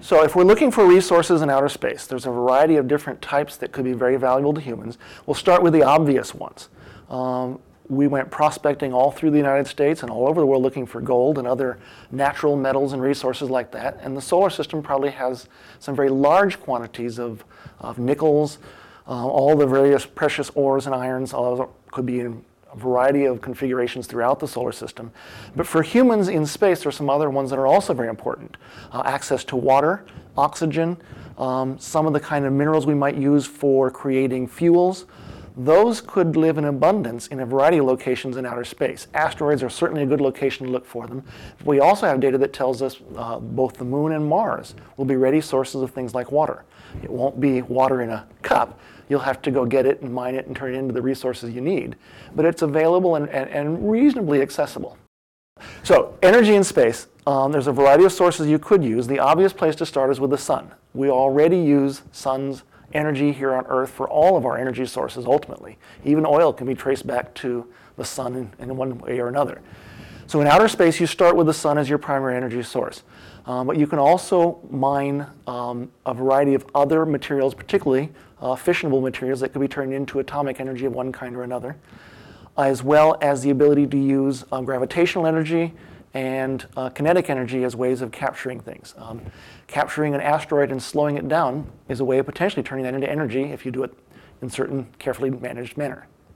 So if we're looking for resources in outer space, there's a variety of different types that could be very valuable to humans. We'll start with the obvious ones. We went prospecting all through the United States and all over the world looking for gold and other natural metals and resources like that. And the solar system probably has some very large quantities of nickels, all the various precious ores and irons, all those could be in a variety of configurations throughout the solar system. But for humans in space, there are some other ones that are also very important. Access to water, oxygen, some of the kind of minerals we might use for creating fuels. Those could live in abundance in a variety of locations in outer space. Asteroids are certainly a good location to look for them. We also have data that tells us both the moon and Mars will be ready sources of things like water. It won't be water in a cup. You'll have to go get it and mine it and turn it into the resources you need. But it's available and reasonably accessible. So energy in space, there's a variety of sources you could use. The obvious place to start is with the sun. We already use sun's energy here on Earth for all of our energy sources ultimately. Even oil can be traced back to the sun in one way or another. So in outer space, you start with the sun as your primary energy source. But you can also mine a variety of other materials, particularly fissionable materials that could be turned into atomic energy of one kind or another, as well as the ability to use gravitational energy and kinetic energy as ways of capturing things. Capturing an asteroid and slowing it down is a way of potentially turning that into energy if you do it in a certain carefully managed manner.